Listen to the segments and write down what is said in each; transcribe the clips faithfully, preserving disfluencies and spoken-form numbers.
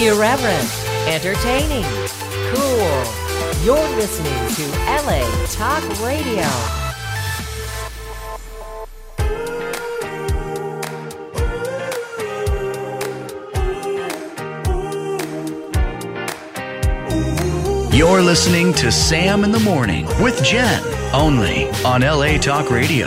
Irreverent, entertaining, cool. You're listening to L A Talk Radio. You're listening to Sam in the Morning with Jen, only on L A Talk Radio.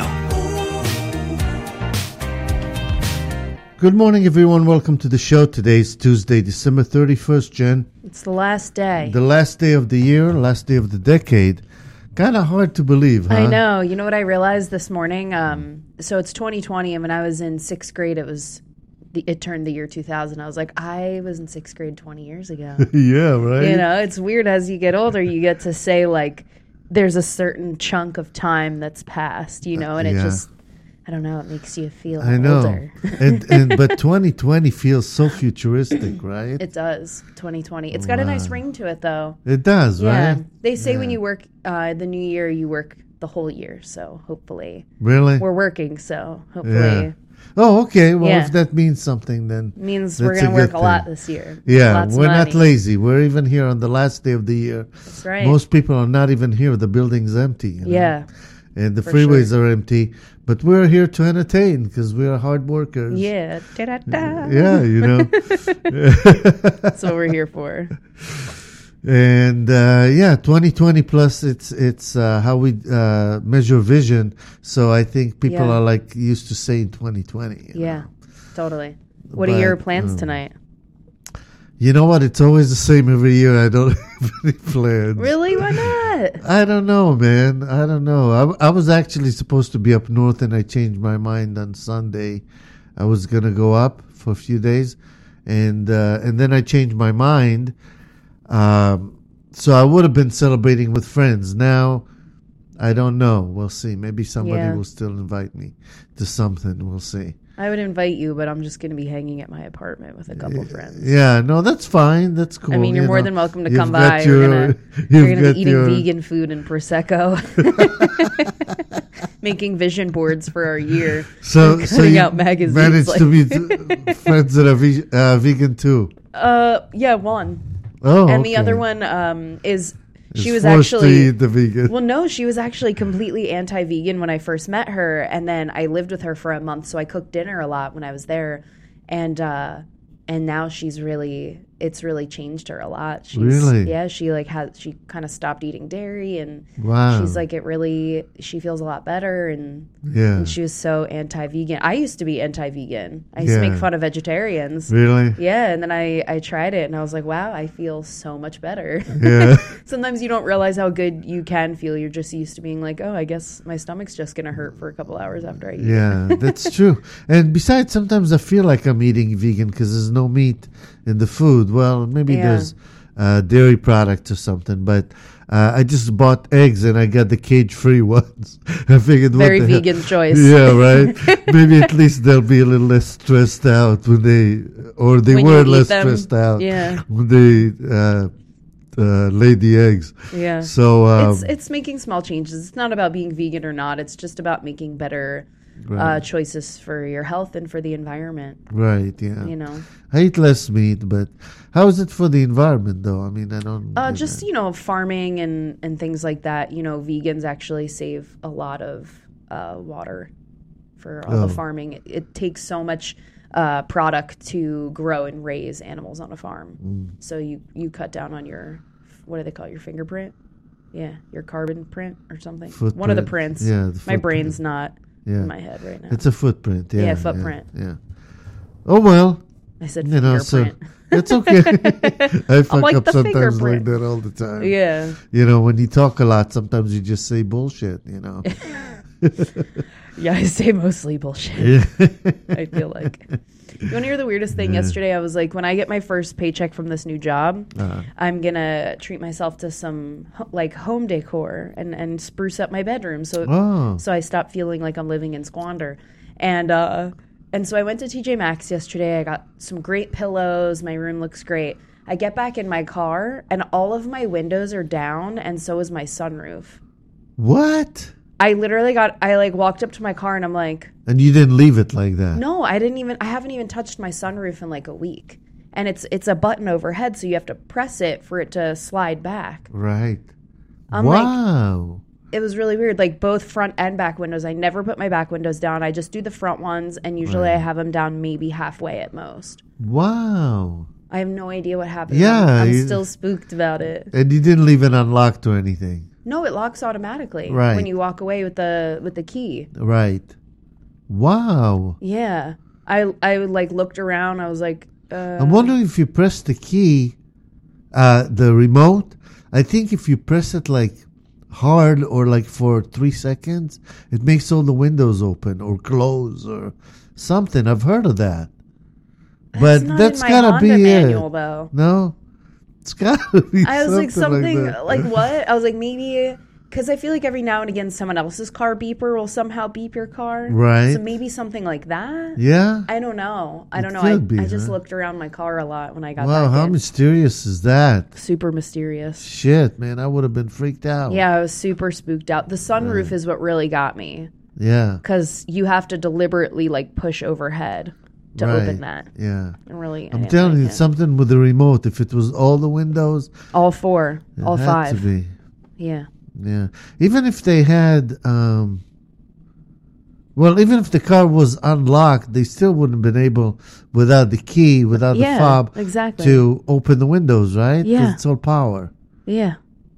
Good morning, everyone. Welcome to the show. Today's Tuesday, December thirty-first, Jen. It's the last day. The last day of the year, last day of the decade. Kind of hard to believe, huh? I know. You know what I realized this morning? Um, so it's twenty twenty, and when I was in sixth grade, it was the, it turned the year two thousand. I was like, I was in sixth grade twenty years ago. Yeah, right? You know, it's weird as you get older, you get to say, like, there's a certain chunk of time that's passed, you know, and it yeah. just... I don't know. It makes you feel I know. older. and, and But twenty twenty feels so futuristic, right? It does. twenty twenty. It's got wow. a nice ring to it, though. It does, yeah. right? They say yeah. when you work uh, the new year, you work the whole year. So hopefully, really, we're working. So hopefully, yeah. Oh, okay. Well, yeah. if that means something, then it means we're going to work a lot this year. Yeah, Lots we're of not money. lazy. We're even here on the last day of the year. That's right. Most people are not even here. The building's empty. You know? Yeah. And the For freeways sure. are empty, but we're here to entertain because we are hard workers. Yeah. Da-da-da. Yeah, you know. That's what we're here for. And uh, yeah, twenty twenty plus, it's it's uh, how we uh, measure vision. So I think people Yeah. are like used to saying twenty twenty. you Yeah, know. totally. What But, are your plans um, tonight? You know what? It's always the same every year. I don't have any plans. Really? Why not? I don't know, man. I don't know. I, I was actually supposed to be up north, and I changed my mind on Sunday. I was gonna go up for a few days, and uh, and then I changed my mind. Um, so I would have been celebrating with friends. Now, I don't know. We'll see. Maybe somebody Yeah. will still invite me to something. We'll see. I would invite you, but I'm just going to be hanging at my apartment with a couple friends. Yeah, no, that's fine. That's cool. I mean, you're you more know. than welcome to You've come got by. your- We're gonna, you've we're gonna got be eating your- vegan food and prosecco, making vision boards for our year. So, and so cutting you out magazines. managed like- to meet friends that are ve- uh, vegan too. Uh, yeah, one, Oh, and the okay. other one um is she Is was forced to actually eat the vegan. well, no, she was actually completely anti-vegan when I first met her, and then I lived with her for a month, so I cooked dinner a lot when I was there, and uh, and now she's really, it's really changed her a lot. She's, Really? Yeah, she like has, she kind of stopped eating dairy, and Wow. she's like, it really, she feels a lot better, and, Yeah. and she was so anti-vegan. I used to be anti-vegan. I used Yeah. to make fun of vegetarians. Really? Yeah, and then I, I tried it, and I was like, wow, I feel so much better. Yeah. Sometimes you don't realize how good you can feel. You're just used to being like, oh, I guess my stomach's just going to hurt for a couple hours after I eat. Yeah, that's true. And besides, sometimes I feel like I'm eating vegan because there's no meat in the food. Well, maybe Yeah. there's uh, dairy products or something, but uh, I just bought eggs and I got the cage-free ones. I figured, Very what the vegan hell? choice. Yeah, right. Maybe at least they'll be a little less stressed out when they, or they When you were eat less them, stressed out yeah. when they uh, uh, laid the eggs. Yeah. So um, it's it's making small changes. It's not about being vegan or not. It's just about making better uh, Right. choices for your health and for the environment. right, yeah. You know, I eat less meat, but how is it for the environment, though? I mean, I don't. uh, you just know. you know, farming and and things like that. You know, vegans actually save a lot of uh, water for all Oh. the farming. It, it takes so much uh, product to grow and raise animals on a farm. Mm. So you you cut down on your, what do they call it, your fingerprint? Yeah, your carbon print or something. One of the Footprint. prints. Yeah, the My footprint. brain's not Yeah. in my head right now. It's a footprint. Yeah, Yeah, footprint. Yeah. yeah. Oh well, I said you know, so fingerprint. it's okay. I fuck like up the sometimes like fingerprint. that all the time. Yeah. You know, when you talk a lot, sometimes you just say bullshit. You know. Yeah, I say mostly bullshit. Yeah. I feel like. You want to hear the weirdest thing? Yesterday, I was like, when I get my first paycheck from this new job, Uh-huh. I'm going to treat myself to some ho- like home decor and, and spruce up my bedroom. So, Oh. so I stop feeling like I'm living in squander. And, uh, and so I went to T J Maxx yesterday. I got some great pillows. My room looks great. I get back in my car and all of my windows are down and so is my sunroof. What? I literally got, I like walked up to my car and I'm like, And you didn't leave it like that? no, I didn't even, I haven't even touched my sunroof in like a week. and it's it's a button overhead, so you have to press it for it to slide back. Right. I'm like, wow. it was really weird. Like both front and back windows. I never put my back windows down. I just do the front ones, and usually Right. I have them down maybe halfway at most. Wow. I have no idea what happened. Yeah, I'm, I'm you- still spooked about it. And you didn't leave it unlocked or anything. No, it locks automatically Right. when you walk away with the with the key. Right. Wow. Yeah, I I like looked around. I was like, uh, I'm wondering if you press the key, uh, the remote. I think if you press it like hard or like for three seconds, it makes all the windows open or close or something. I've heard of that. But that's not that's in my gotta Honda be manual it. though. No, it's gotta be. I was like something that. like what? I was like maybe because I feel like every now and again someone else's car beeper will somehow beep your car. Right. So maybe something like that. Yeah. I don't know. I It don't know. I, could be, I just huh? looked around my car a lot when I got Wow, back how in. mysterious is that? Super mysterious. Shit, man, I would have been freaked out. Yeah, I was super spooked out. The sunroof is what really got me Yeah. because you have to deliberately like push overhead to right. open that. Yeah. And really, I I'm didn't telling like you, it. it's something with the remote. If it was all the windows, all four, it all had five. to be. Yeah. Yeah. Even if they had, um, well, even if the car was unlocked, they still wouldn't have been able, without the key, without Yeah, the fob, exactly. to open the windows, right? 'Cause Yeah. it's all power. Yeah.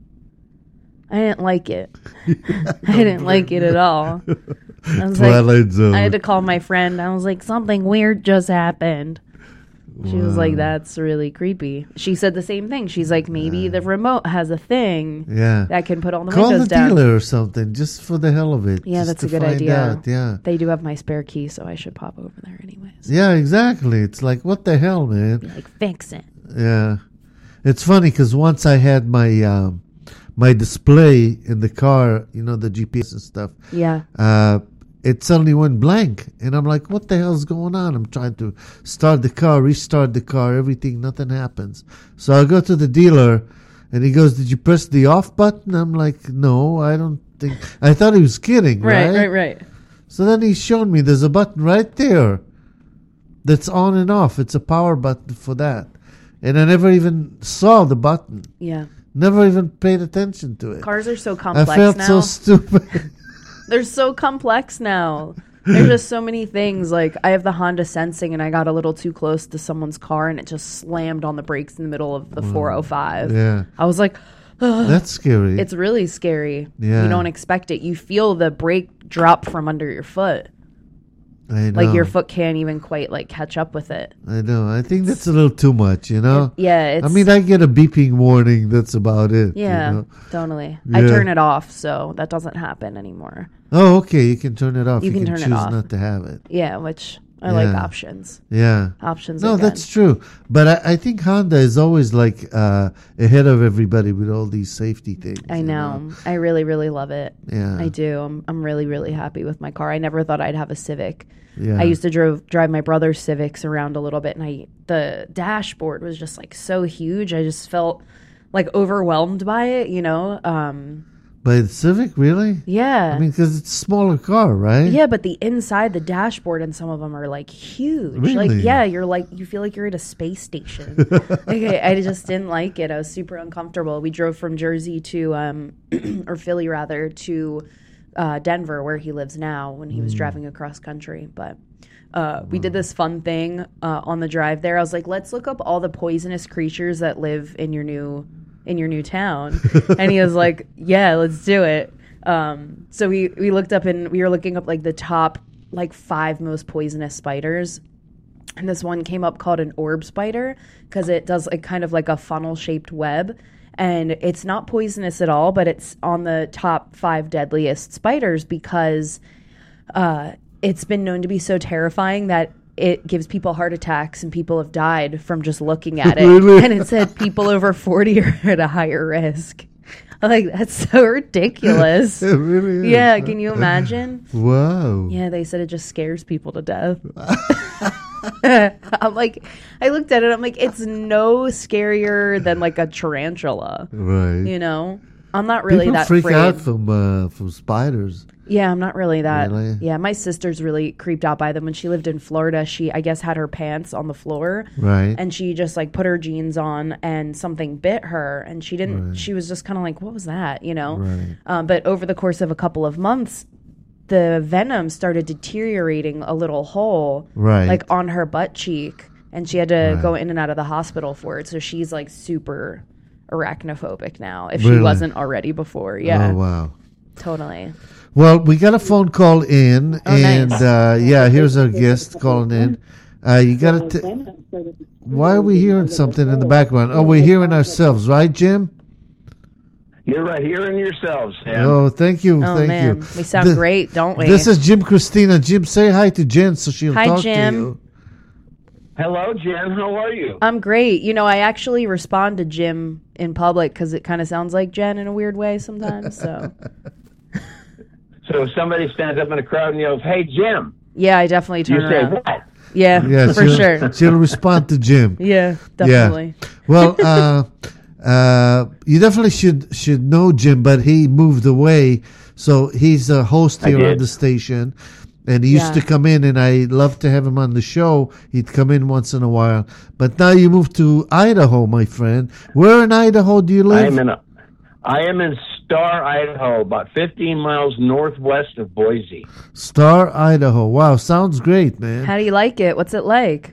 I didn't like it. I didn't like it at all. I was like, Twilight Zone. I had to call my friend. I was like, something weird just happened. She was like, that's really creepy. She said the same thing. She's like, maybe the remote has a thing Yeah. that can put all the Call windows the down. dealer or something, just for the hell of it. Yeah, just that's to a good find idea. out, Yeah. They do have my spare key, so I should pop over there anyways. Yeah, exactly. It's like, what the hell, man? Like, fix it. Yeah, it's funny because once I had my um, my display in the car, you know, the G P S and stuff. Yeah. Uh, it suddenly went blank, and I'm like, "What the hell's going on?" I'm trying to start the car, restart the car, everything, nothing happens. So I go to the dealer, and he goes, "Did you press the off button?" I'm like, "No, I don't think." I thought he was kidding, Right, right? right, right. So then he showed me there's a button right there that's on and off. It's a power button for that. And I never even saw the button. Yeah. Never even paid attention to it. Cars are so I complex felt now. so stupid. They're so complex now. There's just so many things. Like, I have the Honda Sensing, and I got a little too close to someone's car, and it just slammed on the brakes in the middle of the four oh five. Yeah. I was like, That's scary. it's really scary. Yeah. You don't expect it. You feel the brake drop from under your foot. I know. Like, your foot can't even quite, like, catch up with it. I know. I think that's a little too much, you know? Yeah, it's... I mean, I get a beeping warning. That's about it. you yeah, know? totally. I Yeah. turn it off, so that doesn't happen anymore. Oh, okay. You can turn it off. You can turn it choose off. not to have it. Yeah, which I like Yeah. options. Yeah. Options No, are good. that's true. But I, I think Honda is always like uh, ahead of everybody with all these safety things. I you know. I really, really love it. Yeah. I do. I'm, I'm really, really happy with my car. I never thought I'd have a Civic. Yeah. I used to drove, drive my brother's Civics around a little bit, and I the dashboard was just like so huge. I just felt like overwhelmed by it, you know? Um, By the Civic, really? yeah. I mean, because it's a smaller car, right? yeah, but the inside, the dashboard, and some of them are like huge. Like, Really? yeah, you're like, you feel like you're at a space station. like, I, I just didn't like it. I was super uncomfortable. We drove from Jersey to, um, or Philly rather, to uh, Denver, where he lives now, when he was driving across country. But uh, we did this fun thing uh, on the drive there. I was like, let's look up all the poisonous creatures that live in your new in your new town. And he was like, yeah, let's do it. Um, so we, we looked up and we were looking up like the top like five most poisonous spiders. And this one came up called an orb spider because it does like kind of like a funnel shaped web. And it's not poisonous at all, but it's on the top five deadliest spiders because uh, it's been known to be so terrifying that it gives people heart attacks and people have died from just looking at it. Really? And it said people over forty are at a higher risk. I'm like, that's so ridiculous. It really is. Yeah, can you imagine? Wow. Yeah, they said it just scares people to death. I'm like, I looked at it, I'm like, it's no scarier than like a tarantula, Right. you know? I'm not really People that freak afraid. out from uh, from spiders. Yeah, I'm not really that. Really? Yeah, my sister's really creeped out by them. When she lived in Florida, she, I guess, had her pants on the floor. Right. And she just, like, put her jeans on and something bit her. And she didn't, Right. she was just kind of like, what was that, you know? Right. Um, but over the course of a couple of months, the venom started deteriorating a little hole, Right. like, on her butt cheek. And she had to Right. go in and out of the hospital for it. So she's, like, super arachnophobic now, if Really? she wasn't already before. Yeah, Oh, wow. totally. Well, we got a phone call in, Oh, and nice. uh, yeah, here's our guest calling in. Uh, you got to. Why are we hearing something in the background? Oh, we're hearing ourselves, right, Jim? You're right hearing yourselves, Sam. Oh, thank you, Oh, thank man. you. We sound Th- great, don't we? This is Jim Christina. Jim, say hi to Jen so she'll Hi, talk Jim. to you. Hello, Jen. How are you? I'm great. You know, I actually respond to Jim in public because it kind of sounds like Jen in a weird way sometimes. So, So if somebody stands up in a crowd and yells, "Hey, Jim," yeah, I definitely you turn say around. what? Yeah, Yeah, for she'll, sure. She'll respond to Jim. Yeah, definitely. Yeah. Well, uh, uh, you definitely should should know Jim, but he moved away, so he's a host I here on did. the station, and he used Yeah. to come in, and I love to have him on the show. He'd come in once in a while, but now you moved to Idaho, my friend. Where in Idaho do you I live? am in a, I am in Star, Idaho, about fifteen miles northwest of Boise. Star, Idaho. Wow, sounds great, man. How do you like it? What's it like?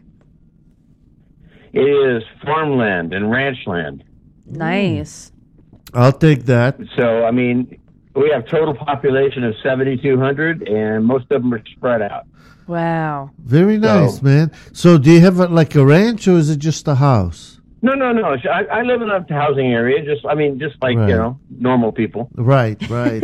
It is farmland and ranch land. Nice. I'll take that. So, I mean, we have total population of seventy-two hundred, and most of them are spread out. Wow. Very nice, So- man. So, do you have a, like a ranch, or is it just a house? No, no, no. I, I live in a housing area. Just, I mean, just like Right. you know, normal people. Right, right.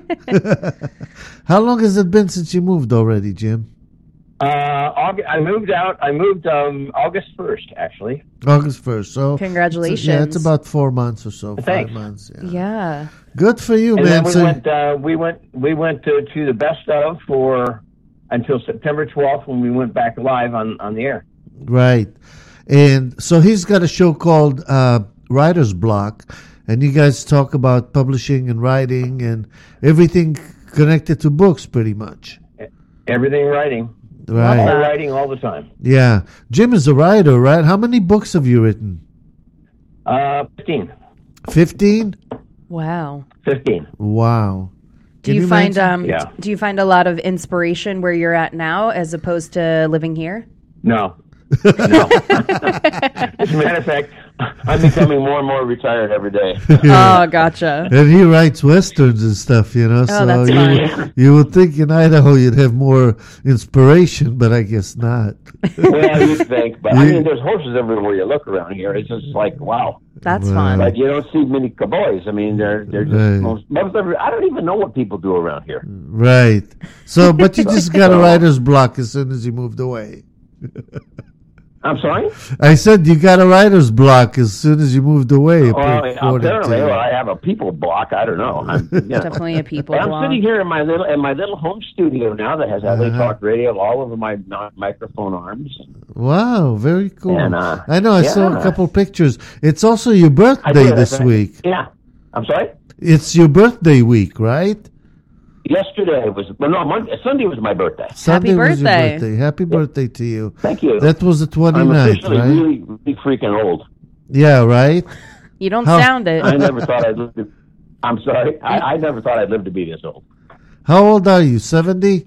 How long has it been since you moved already, Jim? Uh, August, I moved out. I moved um, August first, actually. August first. So Congratulations. Yeah, it's about four months or so. Five Thanks. months. Yeah. Yeah. Good for you, And man. then we So- went. Uh, we went. We went to, to the best of for until September twelfth when we went back live on, on the air. right. And so he's got a show called uh, Writer's Block, and you guys talk about publishing and writing and everything connected to books, pretty much. Everything writing. All Right. writing all the time. Yeah. Jim is a writer, right? How many books have you written? Uh, fifteen. Fifteen? Wow. Fifteen. Wow. Do Can you, you find imagine? um Yeah. do you find a lot of inspiration where you're at now as opposed to living here? No. No. As a matter of fact, I'm becoming more and more retired every day. Oh, gotcha. And he writes westerns and stuff, you know. so Oh, that's you, fun. you would think in Idaho you'd have more inspiration, but I guess not. Well, you'd think, but I mean, there's horses everywhere you look around here. It's just like, wow. That's Wow. fun. Like you don't see many cowboys. I mean, they're they're just Right. most. most every, I don't even know what people do around here. Right. So, but you just got a writer's block as soon as you moved away. I'm sorry. I said you got a writer's block as soon as you moved away. Well, according to apparently, you. I have a people block. I don't know. I'm, you know. Definitely a people I'm blog. sitting here in my little in my little home studio now that has L A Uh-huh. Talk Radio all over my mi- microphone arms. Wow, very cool. And, uh, I know. I saw a yeah. couple pictures. It's also your I birthday did, this that's right. week. Yeah. I'm sorry. It's your birthday week, right? Yesterday was well, no Monday, Sunday was my birthday. Sunday was your birthday. birthday. Happy birthday to you. Thank you. That was the I'm twenty-ninth, officially right? really, really freaking old. Yeah, right? You don't How- sound it. I never thought I'd live to. I'm sorry. I, I never thought I'd live to be this old. How old are you? seventy?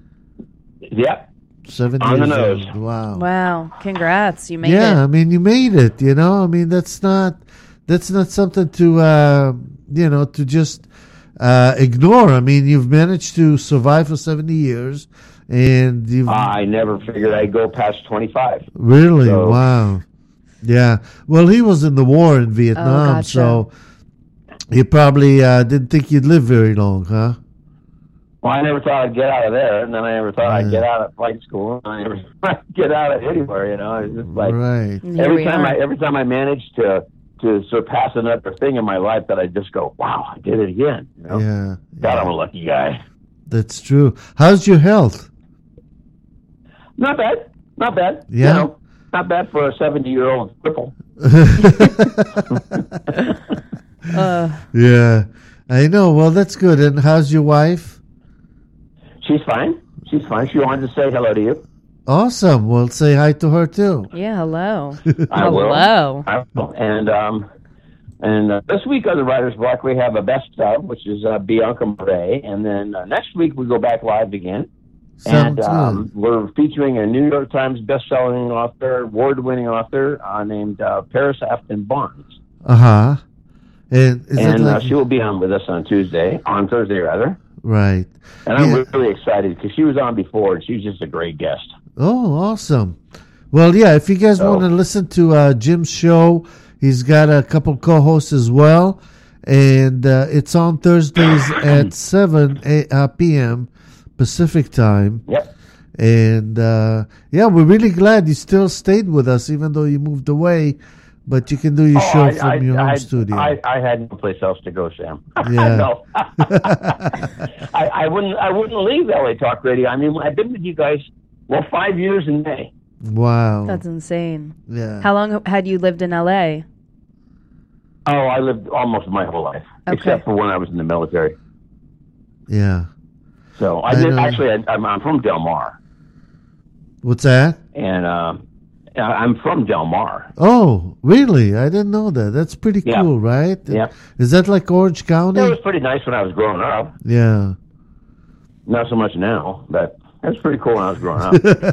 Yep. seventy On the years nose. old. Wow. Wow. Congrats. You made Yeah, I it. mean, you made it, you know? I mean, that's not that's not something to, uh, you know, to just uh, ignore. I mean, you've managed to survive for seventy years, and you've I never figured I'd go past twenty-five. really, so- wow. Yeah. Well, he was in the war in Vietnam, Oh, gotcha. so you probably uh, didn't think you'd live very long, huh? Well, I never thought I'd get out of there, and then I never thought Yeah. I'd get out of flight school, and I never thought I'd get out of anywhere. You know, it's just like Right. Here every we time are. I every time I manage to to surpass another thing in my life, that I just go, wow, I did it again. You know? Yeah. God, I'm a lucky guy. That's true. How's your health? Not bad, not bad. Yeah? You know, not bad for a seventy year old cripple. Uh, Yeah, I know. Well, that's good. And how's your wife? She's fine. She's fine. She wanted to say hello to you. Awesome. Well, say hi to her too. yeah, hello. I will. Hello. I will. And um, and uh, this week on the Writer's Block we have a best of, which is uh, Bianca Murray, and then uh, next week we go back live again. Sounds and um, good. we're featuring a New York Times best-selling author, award-winning author uh, named uh, Paris Afton Barnes. Uh huh. And is it And uh, like she will be on with us on Tuesday, on Thursday rather. right? And I'm Yeah. really excited because she was on before, and she's just a great guest. Oh, awesome. Well, yeah, if you guys So- want to listen to uh, Jim's show, he's got a couple co-hosts as well. And uh, it's on Thursdays at seven p.m. Pacific time. Yep. And uh, yeah, we're really glad you still stayed with us, even though you moved away. But you can do your Oh, show I, from I, your home I, studio. I, I had no place else to go, Sam. Yeah. no, I, I wouldn't. I wouldn't leave L A Talk Radio. I mean, I've been with you guys well five years in May. Wow. That's insane. yeah. How long had you lived in L A? Oh, I lived almost my whole life, Okay. except for when I was in the military. yeah. So I, I did know. actually. I, I'm, I'm from Del Mar, What's that? and um, I- I'm from Del Mar. Oh, really? I didn't know that. That's pretty Yeah. cool, right? Yeah. Is that like Orange County? It was pretty nice when I was growing up. Yeah. Not so much now, but it was pretty cool when I was growing up.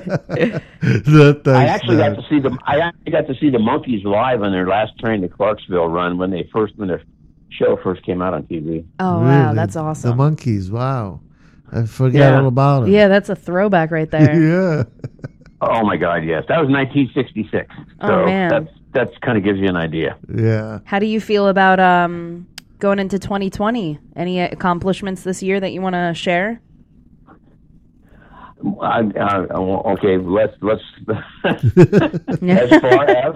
that, I that's actually got nice. to see the I actually got to see the Monkees live on their last Train to Clarksville run when they first when their show first came out on T V. Oh, wow. Really? That's The awesome. Monkees, wow. I forgot Yeah. all about them. Yeah, that's a throwback right there. yeah. Oh my God, yes, that was nineteen sixty-six. Oh, So man. that's that's kind of gives you an idea. Yeah. How do you feel about um, going into twenty twenty? Any accomplishments this year that you want to share? I, uh, okay, let's let's as far as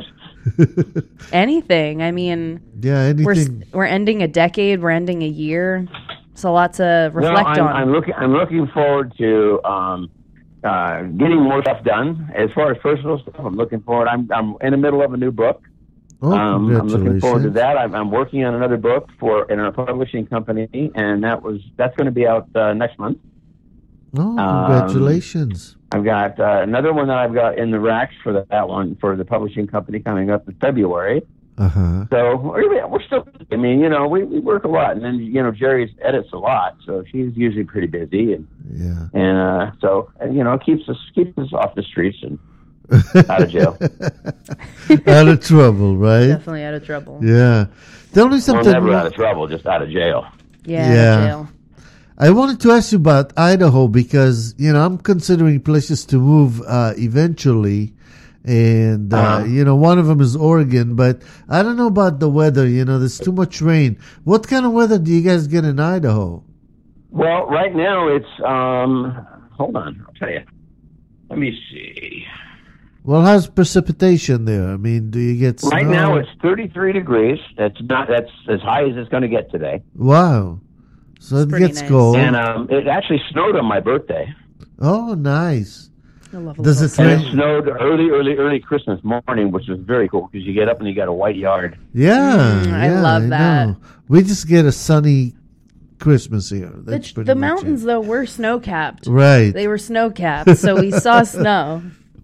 Anything. I mean, Yeah, we're s- anything. we're ending a decade. We're ending a year. It's a lot to no, reflect I'm, on. I'm looking I'm looking forward to um, uh, getting more stuff done. As far as personal stuff, I'm looking forward. I'm I'm in the middle of a new book. Oh, Um, I'm looking forward to congratulations. that. I'm, I'm working on another book for in a publishing company, and that was that's going to be out uh, next month. Oh, congratulations. I've got uh, another one that I've got in the racks for the, that one for the publishing company coming up in February. Uh-huh. So we're, we're still. I mean, you know, we, we work a lot, and then you know, Jerry edits a lot, so she's usually pretty busy, and Yeah. and uh, so and, you know, it keeps us keeps us off the streets and out of jail. Out of trouble, right? Definitely out of trouble. Yeah. Tell me Well, something. never out of trouble, just out of jail. Yeah. Yeah. Jail. I wanted to ask you about Idaho because, you know, I'm considering places to move uh, eventually. And, uh, Uh-huh. you know, one of them is Oregon, but I don't know about the weather. You know, there's too much rain. What kind of weather do you guys get in Idaho? Well, right now it's um. Hold on, I'll tell you. Let me see. Well, how's precipitation there? I mean, do you get snow? Right now it's thirty-three degrees. That's not. That's as high as it's going to get today. Wow. So it pretty gets nice. cold. And um, it actually snowed on my birthday. Oh, nice. I love a Does little it And rain? it snowed early, early, early Christmas morning, which was very cool because you get up and you got a white yard. Yeah, Mm, I yeah, love that. know. We just get a sunny Christmas here. The, That's pretty the much mountains, it. though, were snow capped. Right. They were snow capped, so we saw snow.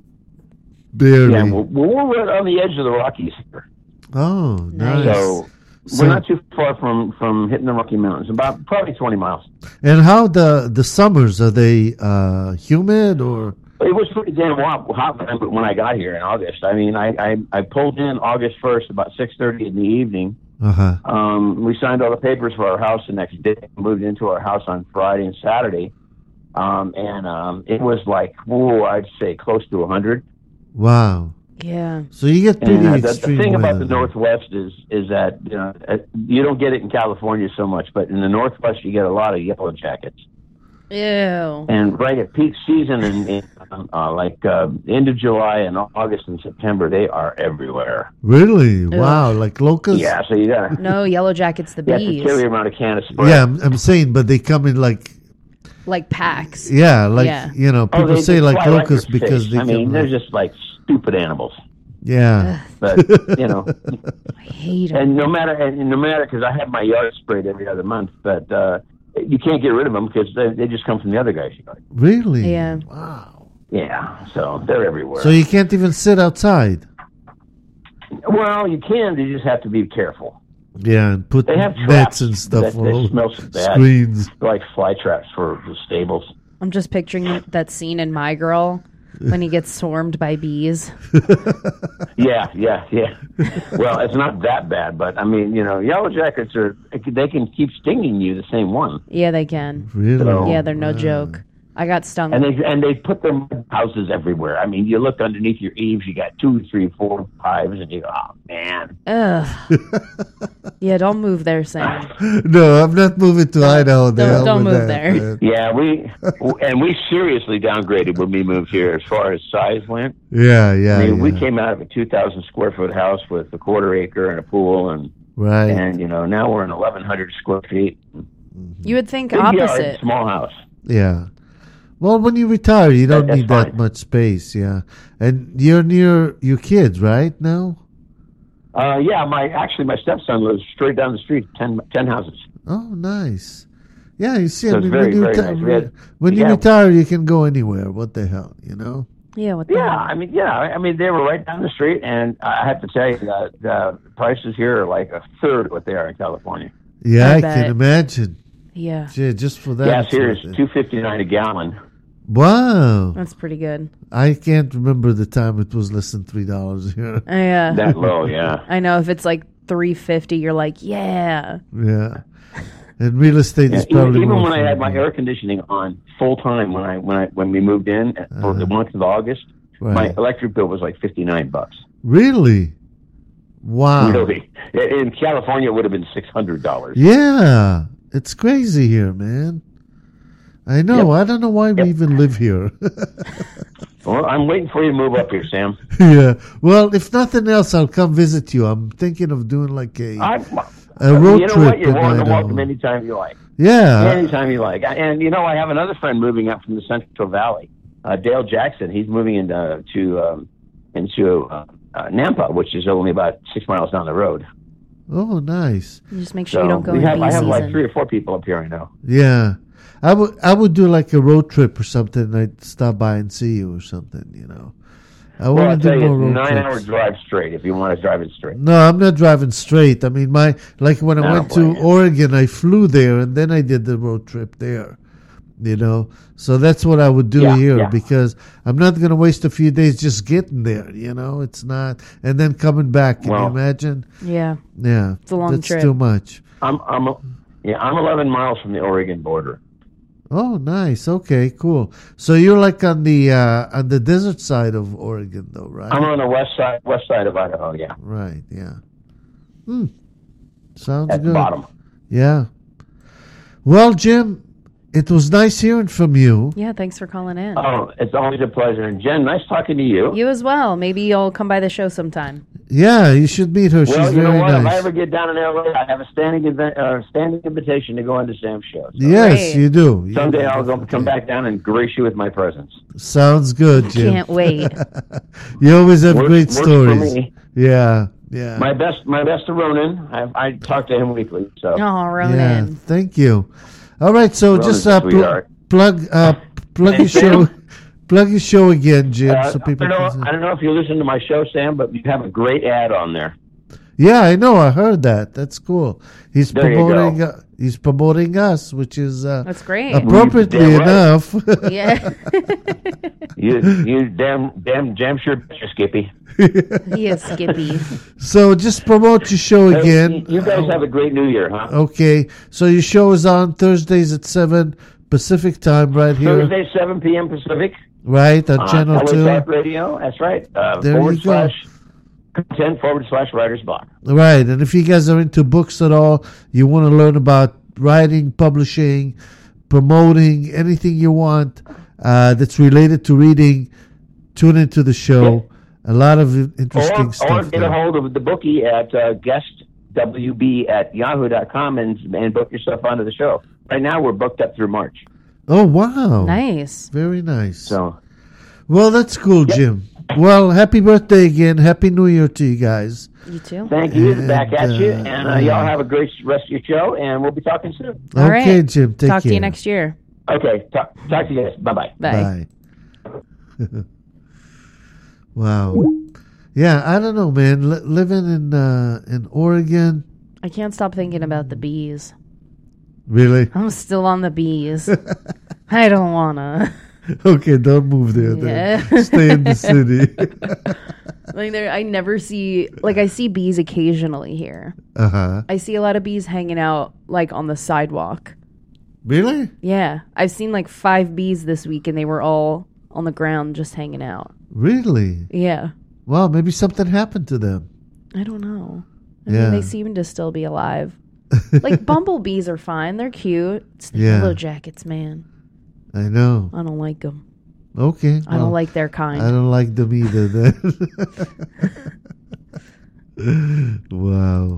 Barely. Yeah, we're, we're right on the edge of the Rockies here, oh, nice. Nice. so, So- we're not too far from, from hitting the Rocky Mountains. About probably twenty miles. And how the the summers, are they uh, humid or? It was pretty damn hot hot when I got here in August. I mean, I I, I pulled in August first about six thirty in the evening. Uh-huh. Um, we signed all the papers for our house the next day. Moved into our house on Friday and Saturday, um, and um, it was like, whoa, I'd say close to one hundred. Wow. Yeah. So you get pretty And uh, the, the extreme thing about weather the Northwest is is that you know uh, you don't get it in California so much, but in the Northwest you get a lot of yellow jackets. Ew. And right at peak season, in, in uh, like uh, end of July and August and September, they are everywhere. Really? Wow. Like locusts? Yeah, so you gotta No, Yellow Jackets, the you have to bees. carry around a can of spray. Yeah, I'm, I'm saying, but they come in like, Like packs. yeah, like, Yeah. you know, Oh, people they- say they like fly right in locusts your because face. they I mean, come they're like- just like stupid animals. Yeah. But you know, I hate them. and no matter and no matter because I have my yard sprayed every other month, but uh, you can't get rid of them because they, they just come from the other guy's yard. Really? Yeah. Wow. Yeah, so they're everywhere. So you can't even sit outside. well, you can. You just have to be careful. Yeah, and put They have nets traps and stuff that, all that over smell so bad. screens. Like fly traps for the stables. I'm just picturing that scene in My Girl when he gets swarmed by bees. Yeah, yeah, yeah. Well, it's not that bad, but I mean, you know, yellow jackets are they can keep stinging you the same one, Yeah, they can. Really? So- Yeah, they're no joke. I got stung. and they and they put their houses everywhere. I mean, you look underneath your eaves, you got two, three, four hives, and you go, oh man. Ugh. Yeah, don't move there, Sam. No, I'm not moving to Idaho. The don't- hell don't with move that, there. man. Yeah, we and we seriously downgraded when we moved here as far as size went. Yeah, yeah. I mean, we yeah. came out of a two thousand square foot house with a quarter acre and a pool, and Right. and you know now we're in eleven hundred square feet. You would think Big yard, opposite. small house. Yeah. Well, when you retire, you don't that's need that fine. much space. Yeah. And you're near your kids, right? Now? Uh, yeah, my actually my stepson lives straight down the street, ten, ten houses. Oh, nice. Yeah, you see, So I it's mean, very, when, you, very reti- nice. We had- when you yeah. retire, you can go anywhere. What the hell, you know? Yeah, what the Yeah, hell? I mean, yeah, I mean they were right down the street, and I have to tell you that the prices here are like a third what they are in California. Yeah, I I, bet. can imagine. Yeah, Gee, just for that. Gas it's here worth is it. two fifty nine a gallon. Wow. that's pretty good. I can't remember the time it was less than three dollars here. Yeah, That low, yeah. I know. If it's like three fifty, you're like, yeah. Yeah. And real estate Yeah, is even probably even more when I had my affordable. air conditioning on full time when I when I when we moved in for the month of August, my Right. electric bill was like fifty nine bucks. Really? Wow. Really, in California it would have been six hundred dollars. Yeah. It's crazy here, man. I know. Yep. I don't know why Yep. we even live here. Well, I'm waiting for you to move up here, Sam. Yeah. Well, if nothing else, I'll come visit you. I'm thinking of doing like a I, a road you know trip what? You're in welcome, welcome Idaho. anytime you like. Yeah. Anytime you like. And you know, I have another friend moving up from the Central Valley, uh, Dale Jackson. He's moving into to um, into uh, uh, Nampa, which is only about six miles down the road. Oh, nice. You just make sure So you don't go we in have, bee I have season. like three or four people up here I know. Yeah. I would I would do like a road trip or something. And I'd stop by and see you or something, you know. I Well, I'll want to tell do you, more it's road nine hour trips. drive straight if you want to drive it straight. No, I'm not driving straight. I mean, my like when I No, went boy, to yeah. Oregon, I flew there and then I did the road trip there. You know, so that's what I would do Yeah, here yeah. because I'm not going to waste a few days just getting there. You know, it's not, and then coming back. Can you Well- imagine? Yeah, Yeah, It's a long that's trip. too much. I'm I'm yeah I'm eleven miles from the Oregon border. Oh, nice. Okay, cool. So you're like on the uh, on the desert side of Oregon, though, right? I'm on the west side west side of Idaho. Yeah, Right. Yeah. Hmm. Sounds at good. the bottom. Yeah. Well, Jim, it was nice hearing from you. yeah. Thanks for calling in. Oh, it's always a pleasure. And Jen, nice talking to you. You as well. Maybe you'll come by the show sometime. Yeah, you should meet her. Well, She's you know very what? If I nice. ever get down in L A, I have a standing event, uh, standing invitation to go into Sam's show. So Yes, Great. you do. You someday do. I'll go, come back down and grace you with my presence. Sounds good, Jim. Can't wait. You always have Works- great works for stories. me. Yeah, yeah. My best, my best to Ronan. I, I talk to him weekly. So Oh, Ronan. Yeah, thank you. All right, so Ronan's just a uh, pl- sweetheart. plug uh, plug your Hey, Sam? show, plug your show again, Jim, uh, so people I, don't can. know, I don't know if you listen to my show, Sam, but you have a great ad on there. Yeah, I know. I heard that. That's cool. He's There you promoting. go. Uh, he's promoting us, which is uh, That's great. appropriately Damn right. enough. Yeah. You, you damn, damn, damn sure, Mister Skippy. He is Skippy. So just promote your show again. You guys have a great New Year, huh? Okay, so your show is on Thursdays at seven Pacific time, right here, Thursday, seven p.m. Pacific. right on on Channel L A Two. Talk Radio. That's right. Uh, There forward you go. slash content forward slash writer's block. Right, and if you guys are into books at all, you want to learn about writing, publishing, promoting, anything you want uh, that's related to reading, tune into the show. A lot of interesting Or, or stuff get a there. hold of the bookie at uh, guestwb at yahoo dot com and, and book yourself onto the show. Right now, we're booked up through March. Oh, wow. Nice. Very nice. So, Well, that's cool, Jim. Well, happy birthday again. Happy New Year to you guys. You too. Thank you. And, Back at you. uh, And uh, y'all have a great rest of your show, and we'll be talking soon. All okay, right. Jim. Take Talk care. to you next year. Okay. Talk, talk to you guys. Bye-bye. Bye. Bye. Wow. Yeah, I don't know, man. Li- living in uh, in Oregon, I can't stop thinking about the bees. really? I'm still on the bees. I don't wanna. Okay, don't move there. Then. Yeah. Stay in the city. Like there, I never see like I see bees occasionally here. Uh huh. I see a lot of bees hanging out like on the sidewalk. Really? Yeah, I've seen like five bees this week, and they were all on the ground just hanging out. Really? Yeah, Well, maybe something happened to them. I don't know. I Yeah. mean, they seem to still be alive. Like bumblebees are fine; they're cute. It's the Yeah. yellow jackets, man. I know. I don't like them. Okay. I well, don't like their kind. I don't like them either. Then. Wow.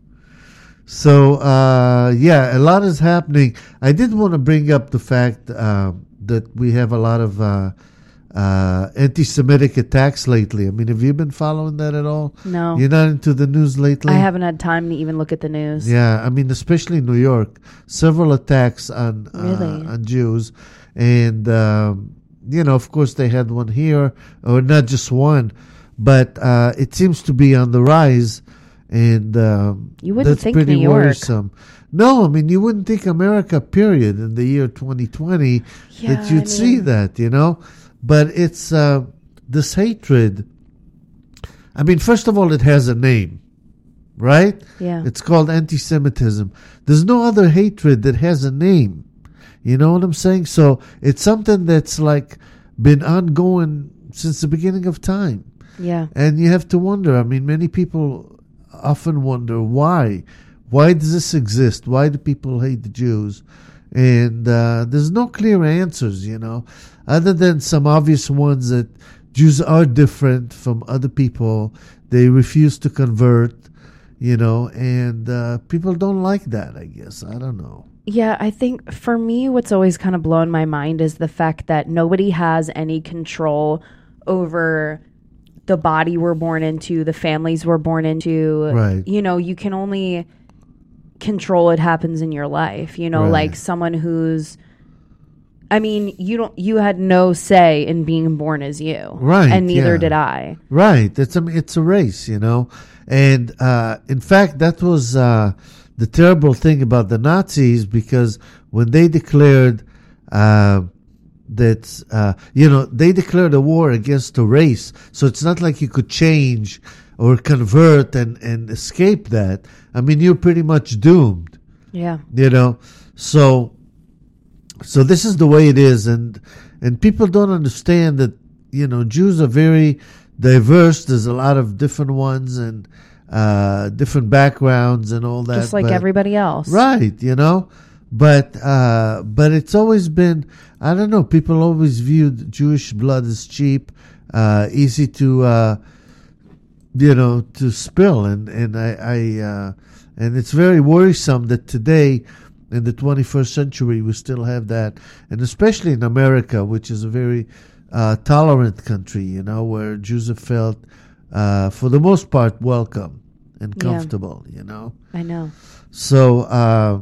So uh, yeah, a lot is happening. I did want to bring up the fact um, that we have a lot of uh, uh, anti-Semitic attacks lately. I mean, have you been following that at all? No. You're not into the news lately? I haven't had time to even look at the news. Yeah, I mean, especially in New York, several attacks on uh, Really? on Jews, and um, you know, of course, they had one here, or not just one, but uh, it seems to be on the rise, and um, You wouldn't that's think pretty New York. worrisome. No, I mean, you wouldn't think America, period, in the year twenty twenty, Yeah, that you'd I see mean- that, you know, but it's uh, this hatred. I mean, first of all, it has a name. Right? Yeah. It's called anti-Semitism. There's no other hatred that has a name. You know what I'm saying? So it's something that's like been ongoing since the beginning of time. Yeah. And you have to wonder. I mean, many people often wonder why. Why does this exist? Why do people hate the Jews? And uh, there's no clear answers, you know, other than some obvious ones that Jews are different from other people. They refuse to convert. You know, and uh, people don't like that, I guess. I don't know. Yeah, I think for me, what's always kind of blown my mind is the fact that nobody has any control over the body we're born into, the families we're born into. Right. You know, you can only control what happens in your life. You know, Right. like someone who's, I mean, you don't, you had no say in being born as you. Right, And neither yeah. did I. Right. It's a, it's a race, you know. And uh, in fact, that was uh, the terrible thing about the Nazis, because when they declared uh, that, uh, you know, they declared a war against a race. So it's not like you could change or convert and, and escape that. I mean, you're pretty much doomed, Yeah. you know. So, so this is the way it is. And, and people don't understand that, you know, Jews are very diverse. There's a lot of different ones and uh, different backgrounds and all that. Just like but- everybody else. right? You know, but uh, but it's always been, I don't know. People always viewed Jewish blood as cheap, uh, easy to uh, you know to spill, and and I, I uh, and it's very worrisome that today, in the twenty-first century, we still have that, and especially in America, which is a very uh, tolerant country, you know, where Jews have felt, uh, for the most part, welcome and Yeah. comfortable, you know. I know. So, uh,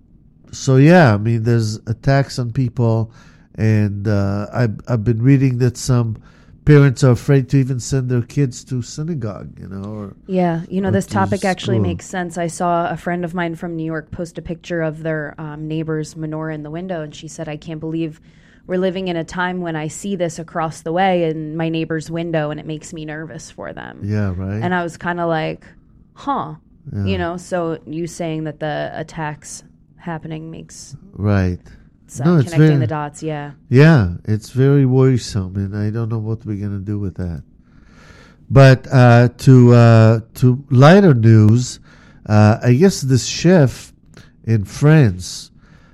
so yeah, I mean, there's attacks on people, and uh, I've I've been reading that some parents are afraid to even send their kids to synagogue, you know, or Yeah, you know, or this to topic actually school. makes sense. I saw a friend of mine from New York post a picture of their um, neighbor's menorah in the window, and she said, I can't believe we're living in a time when I see this across the way in my neighbor's window, and it makes me nervous for them. yeah, right, And I was kind of like, huh. Yeah. You know, so you saying that the attacks happening makes right. sense, No, it's connecting very- the dots, yeah. Yeah, it's very worrisome, and I don't know what we're gonna do with that. But uh, to uh, to lighter news, uh, I guess this chef in France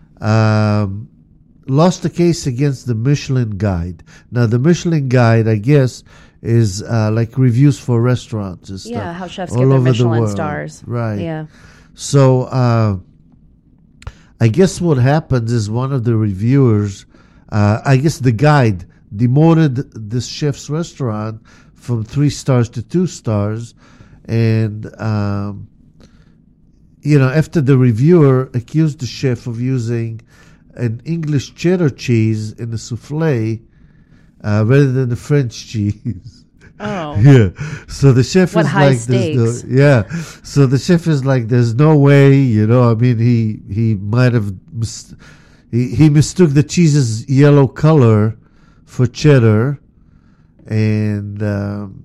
um, lost a case against the Michelin Guide. Now, the Michelin Guide, I guess, is uh, like reviews for restaurants and stuff. Yeah, how chefs all get their over the Michelin world. stars. Right. Yeah. So uh, I guess what happens is one of the reviewers, uh, I guess the guide, demoted this chef's restaurant from three stars to two stars. And, um, you know, after the reviewer accused the chef of using an English cheddar cheese in the souffle uh, rather than the French cheese. Oh. Yeah. So the chef What is high like, there's stakes. no, yeah. So the chef is like, there's no way, you know, I mean, he, he might have, mis- he, he mistook the cheese's yellow color for cheddar. And, um,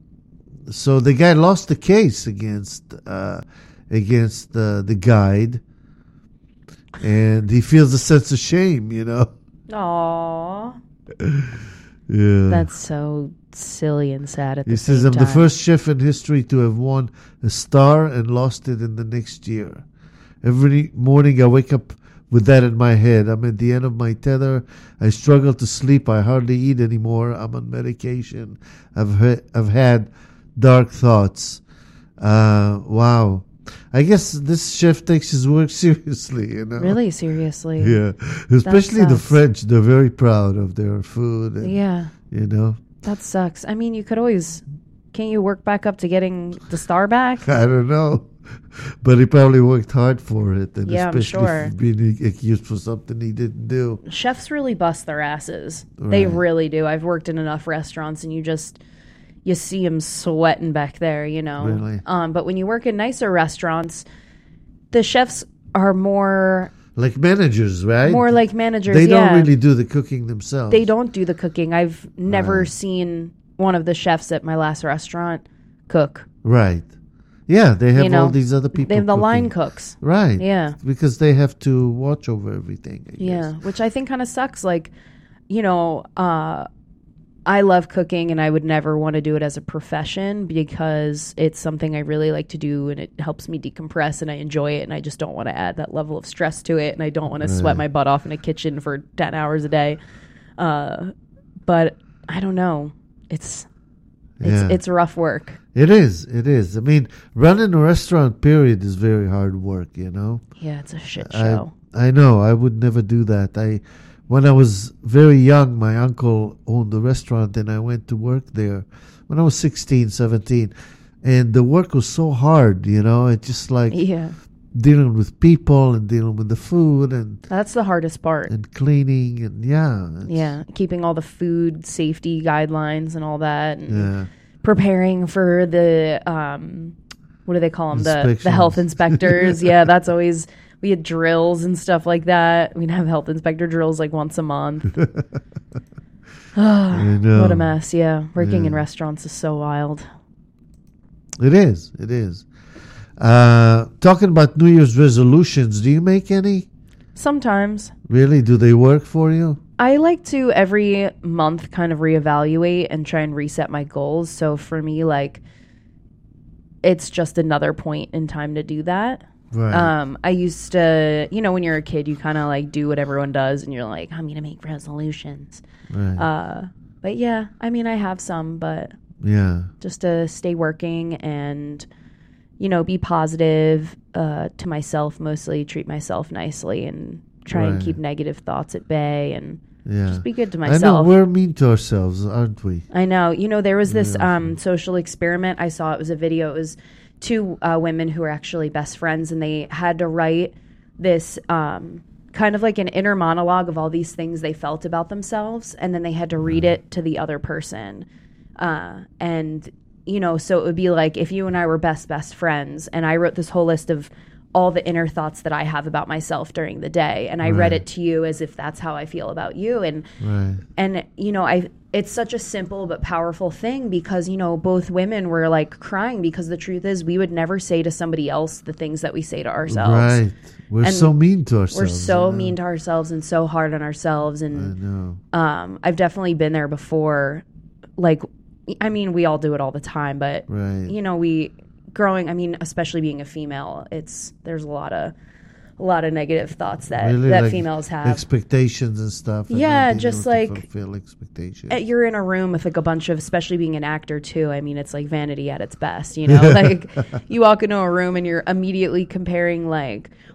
so the guy lost the case against, uh, against, uh, the guide. And he feels a sense of shame, you know. Aw. Yeah. That's so silly and sad at He the says, same I'm time. the first chef in history to have won a star and lost it in the next year. Every morning I wake up with that in my head. I'm at the end of my tether. I struggle to sleep. I hardly eat anymore. I'm on medication. I've, ha- I've had dark thoughts. Uh, wow. I guess this chef takes his work seriously, you know. Really seriously. Yeah. Especially the sucks. French. They're very proud of their food. And, Yeah. You know. That sucks. I mean, you could always, can't you work back up to getting the star back? I don't know. But he probably worked hard for it. And Yeah, I'm especially sure. for being accused for something he didn't do. Chefs really bust their asses. They Right. really do. I've worked in enough restaurants and you just, you see them sweating back there, you know. Really? Um, but when you work in nicer restaurants, the chefs are more Like managers, right? more like managers. They yeah. don't really do the cooking themselves. They don't do the cooking. I've never Right. seen one of the chefs at my last restaurant cook. Right. Yeah, they have You know, all these other people They have the line cooking. cooks. Right. Yeah. Because they have to watch over everything. I Yeah, guess. which I think kind of sucks. Like, you know, uh, I love cooking and I would never want to do it as a profession because it's something I really like to do and it helps me decompress and I enjoy it and I just don't want to add that level of stress to it and I don't want to sweat my butt off in a kitchen for ten hours a day. Uh, but I don't know. It's it's Yeah. it's rough work. It is. It is. I mean, running a restaurant, period, is very hard work, you know? Yeah, it's a shit I, show. I know. I would never do that. I, when I was very young, my uncle owned a restaurant and I went to work there when I was sixteen, seventeen. And the work was so hard, you know? It's just like Yeah, dealing with people and dealing with the food and, that's the hardest part. and cleaning and yeah. it's- Yeah, keeping all the food safety guidelines and all that. And Yeah. preparing for the um what do they call them, the the health Inspections. inspectors. Yeah, that's always, we had drills and stuff like that. We'd have health inspector drills like once a month. I know. What a mess. Yeah, working in Yeah. restaurants is so wild. It is. It is. Uh, talking about New Year's resolutions, do you make any? Sometimes Really? Do they work for you? I like to every month kind of reevaluate and try and reset my goals. So for me, like, it's just another point in time to do that. Right. Um, I used to, you know, when you're a kid, you kind of like do what everyone does and you're like, I'm going to make resolutions. right. Uh, but yeah, I mean, I have some, but yeah. just to stay working and, you know, be positive uh, to myself, mostly treat myself nicely and try and Right. keep negative thoughts at bay and Yeah. just be good to I know. myself. We're mean to ourselves, aren't we? I know. You know, there was this Yeah. um, social experiment I saw. It was a video. It was two uh, women who were actually best friends, and they had to write this um, kind of like an inner monologue of all these things they felt about themselves, and then they had to read it to the other person. Uh, and, you know, so it would be like if you and I were best, best friends, and I wrote this whole list of all the inner thoughts that I have about myself during the day, and I read Right. it to you as if that's how I feel about you. And Right. and you know, I it's such a simple but powerful thing because, you know, both women were like crying because the truth is we would never say to somebody else the things that we say to ourselves. Right. We're And so mean to ourselves. We're so you know? mean to ourselves and so hard on ourselves. I And know. um, I've definitely been there before. Like, I mean, we all do it all the time, but Right. you know, we growing. I mean, especially being a female, it's there's a lot of a lot of negative thoughts that Really, that like females have. expectations and stuff. and Yeah, not being just able to like- fulfill expectations. Uh, You're in a room with like a bunch of, especially being an actor too. I mean, it's like vanity at its best, you know. Like you walk into a room and you're immediately comparing like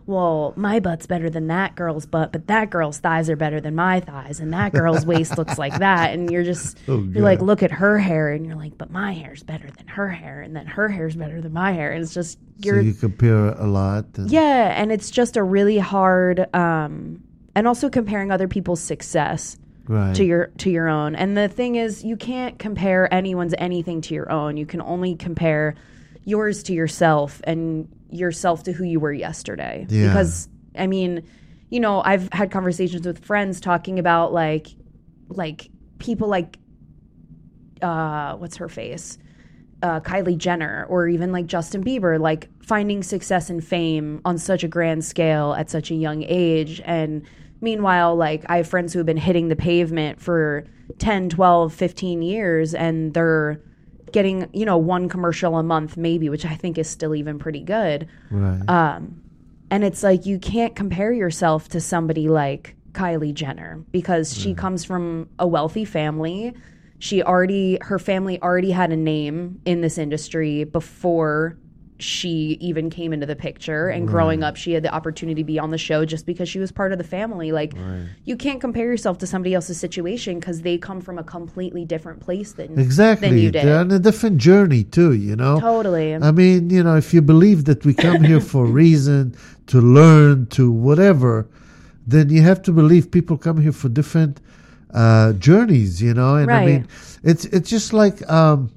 well, my butt's better than that girl's butt, but that girl's thighs are better than my thighs, and that girl's waist looks like that. And you're just, Oh, you're like, God. look at her hair, and you're like, but my hair's better than her hair, and then her hair's better than my hair. And it's just, So you're, you compare a lot. And yeah, and it's just a really hard, um, and also comparing other people's success Right. to your to your own. And the thing is, you can't compare anyone's anything to your own. You can only compare yours to yourself and yourself to who you were yesterday. Yeah. Because I mean, you know, I've had conversations with friends talking about like like people like uh what's her face? Uh, Kylie Jenner, or even like Justin Bieber, like finding success and fame on such a grand scale at such a young age. And meanwhile, like I have friends who have been hitting the pavement for ten, twelve, fifteen years, and they're getting, you know, one commercial a month maybe, which I think is still even pretty good. Right. Um, and it's like you can't compare yourself to somebody like Kylie Jenner because she comes from a wealthy family. She already, her family already had a name in this industry before she even came into the picture. And growing up, she had the opportunity to be on the show just because she was part of the family. Like, you can't compare yourself to somebody else's situation because they come from a completely different place than, Exactly. than you did. They're on a different journey too, you know? Totally. I mean, you know, if you believe that we come here for a reason, to learn, to whatever, then you have to believe people come here for different uh, journeys, you know? And I Right. mean, it's it's just like um,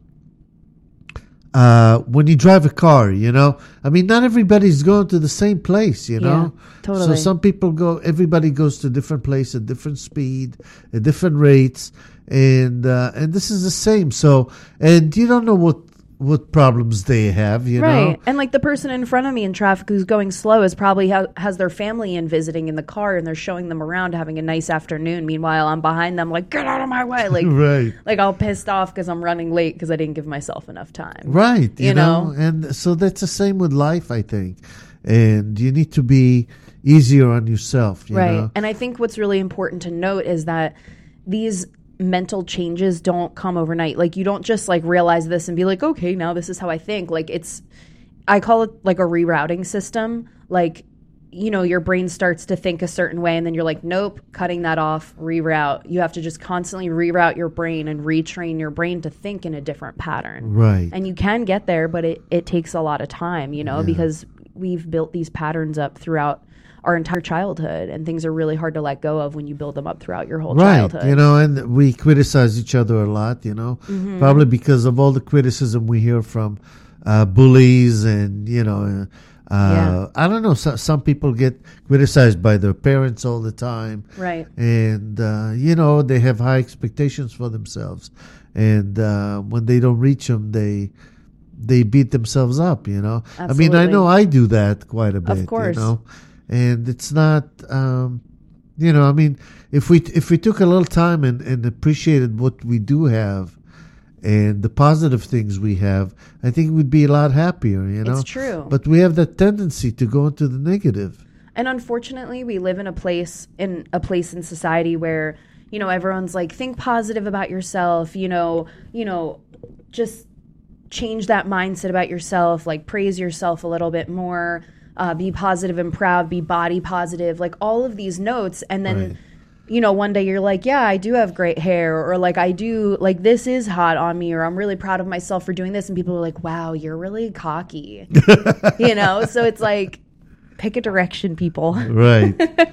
uh, when you drive a car, you know? I mean, not everybody's going to the same place, you know? Yeah, totally. So some people go, everybody goes to a different place at different speed, at different rates. And uh, and this is the same. So, and you don't know what what problems they have, you Right. know? And like the person in front of me in traffic who's going slow is probably ha- has their family in visiting in the car and they're showing them around having a nice afternoon. Meanwhile, I'm behind them like, get out of my way. Like, Right. like all pissed off because I'm running late because I didn't give myself enough time. Right. You, You know? know? And so that's the same with life, I think. And you need to be easier on yourself, you Right. know? And I think what's really important to note is that these mental changes don't come overnight. Like you don't just like realize this and be like, okay, now this is how I think. Like it's, I call it like a rerouting system. Like, you know, your brain starts to think a certain way and then you're like, nope, cutting that off, reroute. You have to just constantly reroute your brain and retrain your brain to think in a different pattern. Right. And you can get there, but it, it takes a lot of time, you know, because we've built these patterns up throughout our entire childhood, and things are really hard to let go of when you build them up throughout your whole Right. childhood. You know, and we criticize each other a lot, you know, Mm-hmm. probably because of all the criticism we hear from uh, bullies and, you know, uh, Yeah. I don't know, so, some people get criticized by their parents all the time. Right. And, uh, you know, they have high expectations for themselves. And uh, when they don't reach them, they they beat themselves up, you know. I mean, I Absolutely. know I do that quite a bit, course. you know. And it's not, um, you know, I mean, if we if we took a little time and, and appreciated what we do have and the positive things we have, I think we'd be a lot happier, you know. It's true. But we have that tendency to go into the negative. And unfortunately, we live in a place in a place in society where, you know, everyone's like, think positive about yourself, you know, you know, just change that mindset about yourself, like praise yourself a little bit more, uh, be positive and proud, be body positive, like all of these notes. And then, Right. you know, one day you're like, yeah, I do have great hair, or like I do, like this is hot on me, or I'm really proud of myself for doing this. And people are like, wow, you're really cocky, you know? So it's like, pick a direction, people. Right.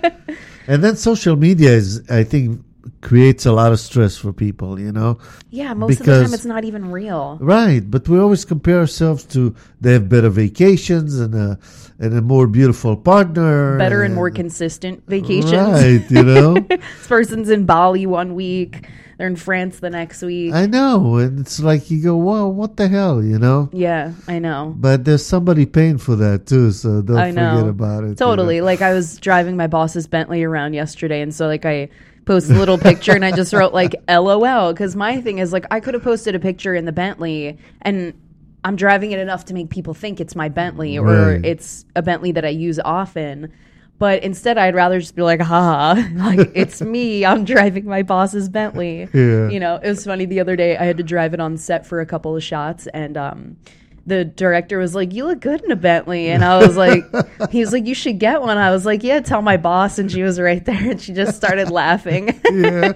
And then social media is, I think, creates a lot of stress for people, you know. Yeah, most of the Because- time it's not even real. Right, but we always compare ourselves to they have better vacations and a and a more beautiful partner, Better and more consistent vacations. Right, you know. This person's in Bali one week, they're in France the next week. I know, and it's like you go, "Whoa, what the hell," you know. Yeah, I know. But there's somebody paying for that too, so don't I know. forget about it. you Totally. know. Like I was driving my boss's Bentley around yesterday, and so like I posted a little picture and I just wrote like L O L, because my thing is like I could have posted a picture in the Bentley and I'm driving it enough to make people think it's my Bentley, or Right. it's a Bentley that I use often. But instead, I'd rather just be like, ha, like, it's me. I'm driving my boss's Bentley. Yeah. You know, it was funny the other day. I had to drive it on set for a couple of shots, and um, the director was like, "You look good in a Bentley," and I was like, "He was like, you should get one." I was like, "Yeah, tell my boss," and she was right there, and she just started laughing. Yeah.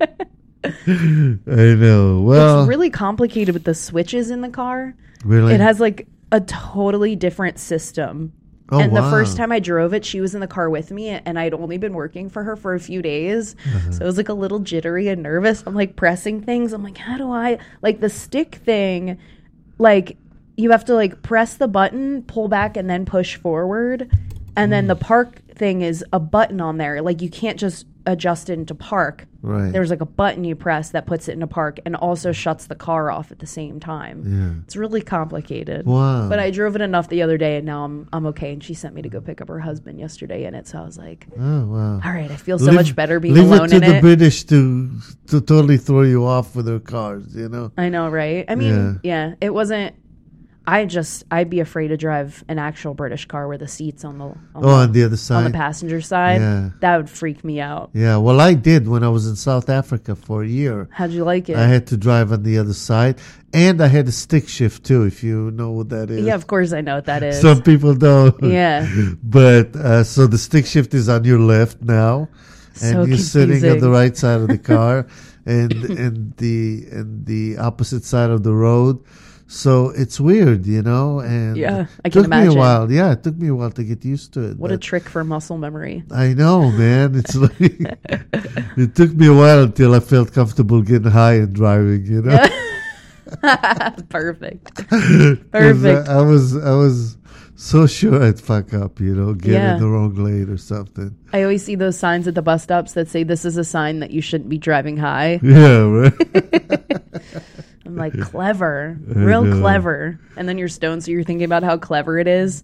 I know. Well, It's really complicated with the switches in the car. really? It has like a totally different system. Oh, and the wow. first time I drove it, she was in the car with me, and I'd only been working for her for a few days. Uh-huh. So it was like a little jittery and nervous. I'm like pressing things. I'm like, how do I, like the stick thing, like you have to like press the button, pull back, and then push forward. And then the park thing is a button on there. Like you can't just adjust it into park. Right. There's like a button you press that puts it into park and also shuts the car off at the same time. Yeah. It's really complicated. Wow. But I drove it enough the other day and now I'm I'm okay. And she sent me to go pick up her husband yesterday in it. So I was like, Oh, wow. all right, I feel so Leave- much better being leave alone it to in the it. British to to totally throw you off with their cars, you know? I know, right? I mean, yeah. it wasn't. I just, I'd be afraid to drive an actual British car where the seats on the on, Oh, the, on the other on side. the passenger side. Yeah. That would freak me out. Yeah, well, I did when I was in South Africa for a year. How'd you like it? I had to drive on the other side, and I had a stick shift too, if you know what that is. yeah, of course I know what that is. Some people don't. Yeah. But uh, so the stick shift is on your left now, and So you're sitting on confusing. the right side of the car, and and the and the opposite side of the road. So it's weird, you know. And Yeah, I it can took me imagine. a while. Yeah, it took me a while to get used to it. What a but trick for muscle memory. I know, man. It's like it took me a while until I felt comfortable getting high and driving. You know. Perfect. 'Cause Perfect. I, I was I was so sure I'd fuck up, you know, get Yeah. in the wrong lane or something. I always see those signs at the bus stops that say this is a sign that you shouldn't be driving high. Yeah, right. I'm like, clever, real know. clever. And then you're stoned, so you're thinking about how clever it is.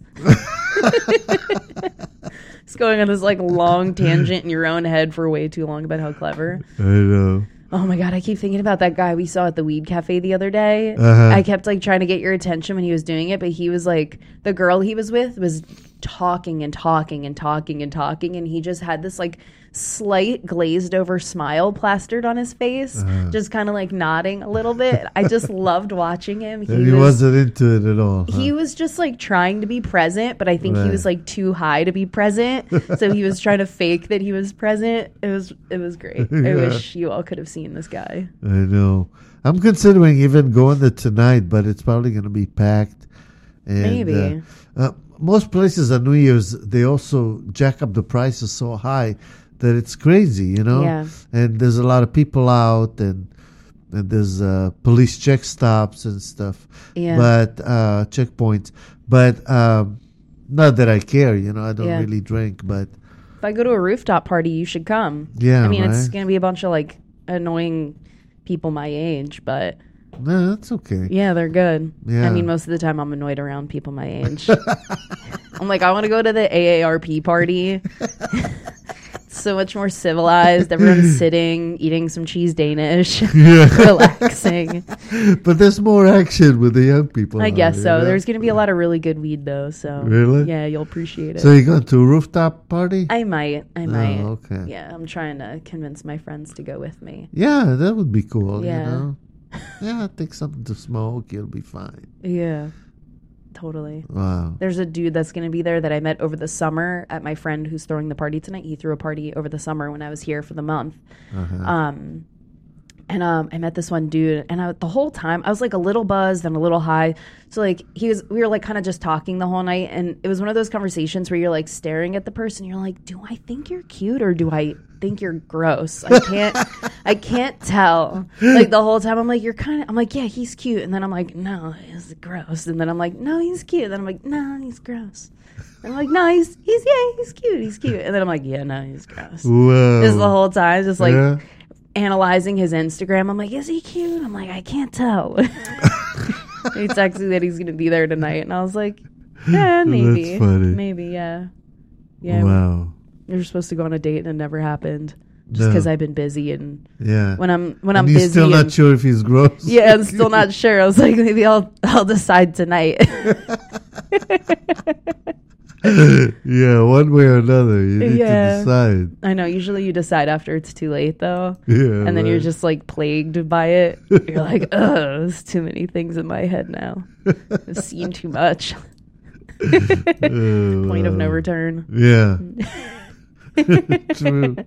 It's going on this like long tangent in your own head for way too long about how clever. I know. Oh my God, I keep thinking about that guy we saw at the Weed Cafe the other day. Uh-huh. I kept like trying to get your attention when he was doing it, but he was like, the girl he was with was talking and talking and talking and talking, and he just had this like slight glazed over smile plastered on his face, Uh-huh. just kind of like nodding a little bit. I just loved watching him. He, And he was, wasn't into it at all. Huh? he was just like trying to be present, but I think he Right. was like too high to be present. So he was trying to fake that he was present. It was it was great. I Yeah. wish you all could have seen this guy. I know. I'm considering even going there tonight, but it's probably going to be packed. And, Maybe. Uh, uh, most places on New Year's, they also jack up the prices so high that it's crazy, you know? Yeah. And there's a lot of people out, and, and there's uh, police check stops and stuff. Yeah. But, uh, checkpoints. But, um, not that I care, you know, I don't Yeah. really drink, but If I go to a rooftop party, you should come. Yeah, I mean, it's right? going to be a bunch of like annoying people my age, but no, that's okay. yeah, they're good. Yeah. I mean, most of the time I'm annoyed around people my age. I'm like, I want to go to the A A R P party. It's so much more civilized. Everyone's sitting, eating some cheese Danish, Yeah. relaxing. But there's more action with the young people. I now, guess you so. know? There's going to be a lot of really good weed, though. So Really? yeah, you'll appreciate it. So you going to a rooftop party? I might. I might. Oh, okay. Yeah, I'm trying to convince my friends to go with me. Yeah, that would be cool. Yeah. You know? Yeah, take something to smoke. You'll be fine. Yeah, totally. Wow. There's a dude that's going to be there that I met over the summer at my friend who's throwing the party tonight. He threw a party over the summer when I was here for the month. Uh-huh. Um, and um, I met this one dude, and I, the whole time I was like a little buzzed and a little high. So like he was, we were like kind of just talking the whole night, and it was one of those conversations where you're like staring at the person. You're like, do I think you're cute or do I think you're gross? I can't, I can't tell. Like the whole time I'm like, you're kind of, I'm like, yeah, he's cute, and then I'm like, no, he's gross, and then I'm like, no, he's cute, and then I'm like, no, he's gross. And I'm like, no, he's he's yeah, he's cute, he's cute, and then I'm like, yeah, no, he's gross. Whoa. Just the whole time, just like Yeah. analyzing his Instagram. I'm like, is he cute? I'm like, I can't tell. He texted me that he's going to be there tonight, and I was like, yeah, maybe. That's funny. Maybe, yeah. Yeah. Wow. We were supposed to go on a date, and it never happened. Just No. because I've been busy, and Yeah. when I'm when and I'm you're busy, still not and- sure if he's gross. yeah, I'm still not sure. I was like, maybe I'll I'll decide tonight. Yeah, one way or another. You need Yeah. to decide. I know. Usually you decide after it's too late, though. Yeah. And then you're right. just like plagued by it. You're like, ugh, there's too many things in my head now. I've seen too much. Oh, Point of no wow. return. Yeah. True.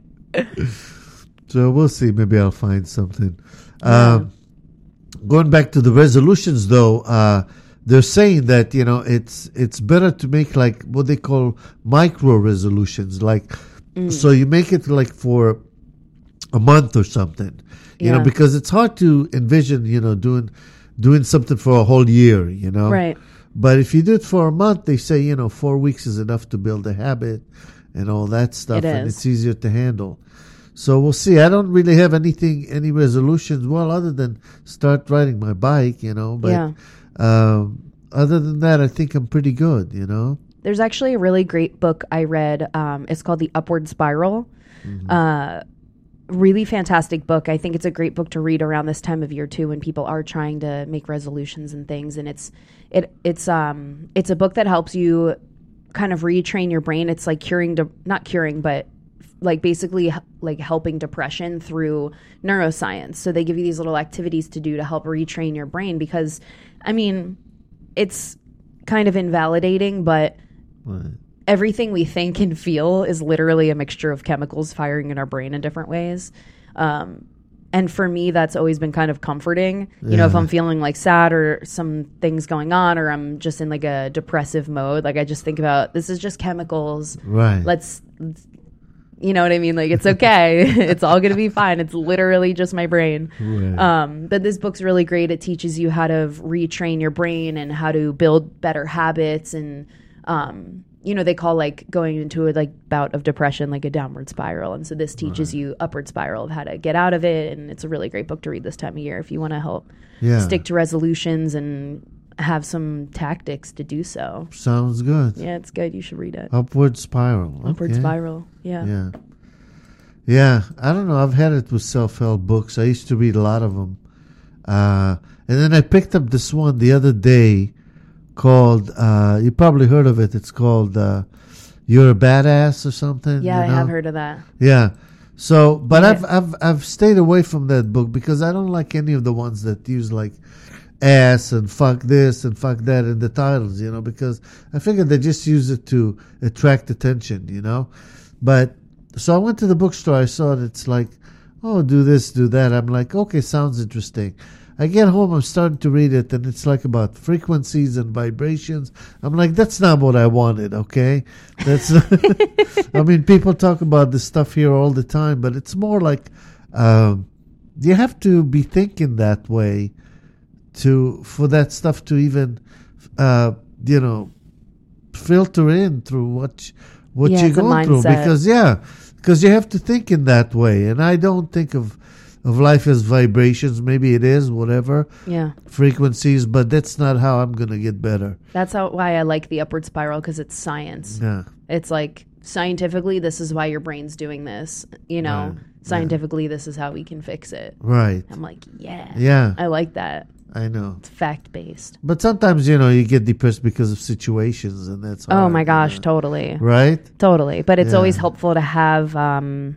So we'll see. Maybe I'll find something. Um, going back to the resolutions, though, uh, they're saying that you know it's it's better to make like what they call micro resolutions, like Mm. so you make it like for a month or something, you know, Yeah. because it's hard to envision, you know, doing doing something for a whole year, you know. Right. But if you do it for a month, they say, you know, four weeks is enough to build a habit and all that stuff, It and is. it's easier to handle. So we'll see. I don't really have anything, any resolutions, well, other than start riding my bike, you know. But Yeah. um, other than that, I think I'm pretty good, you know. There's actually a really great book I read. Um, it's called The Upward Spiral. Mm-hmm. Uh, really fantastic book. I think it's a great book to read around this time of year too, when people are trying to make resolutions and things. And it's it it's um it's a book that helps you kind of retrain your brain. It's like curing, de- not curing, but like basically h- like helping depression through neuroscience. So they give you these little activities to do to help retrain your brain, because I mean, it's kind of invalidating, but Right. everything we think and feel is literally a mixture of chemicals firing in our brain in different ways. Um, and for me, that's always been kind of comforting. You know, if Yeah. I'm feeling like sad or some things going on, or I'm just in like a depressive mode, like I just think about, this is just chemicals. Right. Let's, let's- you know what I mean? Like, it's okay. It's all going to be fine. It's literally just my brain. Right. Um, but this book's really great. It teaches you how to retrain your brain and how to build better habits. And, um, you know, they call like going into a like bout of depression like a downward spiral. And so this teaches you upward spiral of how to get out of it. And it's a really great book to read this time of year if you want to help Yeah. stick to resolutions and have some tactics to do so. Sounds good. Yeah, it's good. You should read it. Upward spiral. Upward Okay. spiral. Yeah. Yeah. Yeah. I don't know. I've had it with self-help books. I used to read a lot of them. Uh, and then I picked up this one the other day called, uh, you probably heard of it. It's called uh, You're a Badass or something. Yeah, you I know? have heard of that. Yeah. So, but Yeah. I've, I've, I've stayed away from that book because I don't like any of the ones that use like ass and fuck this and fuck that in the titles, you know, because I figured they just use it to attract attention, you know. But so I went to the bookstore. I saw it. It's like, oh, do this, do that. I'm like, okay, sounds interesting. I get home, I'm starting to read it, and it's like about frequencies and vibrations. I'm like, that's not what I wanted, okay? That's, I mean, people talk about this stuff here all the time, but it's more like um, you have to be thinking that way to for that stuff to even, uh, you know, filter in through what what Yeah, you're it's a going through. mindset. Because yeah, because you have to think in that way, and I don't think of of life as vibrations. Maybe it is, whatever Yeah. frequencies, but that's not how I'm gonna get better. That's how, why I like the upward spiral, because it's science. Yeah, It's like scientifically, this is why your brain's doing this. You know, Right. scientifically, this is how we can fix it. right. I'm like, yeah, Yeah, I like that. I know. It's fact based. But sometimes you know you get depressed because of situations, and that's Oh hard, my you gosh, know. totally, Right? totally. But it's Yeah. always helpful to have um,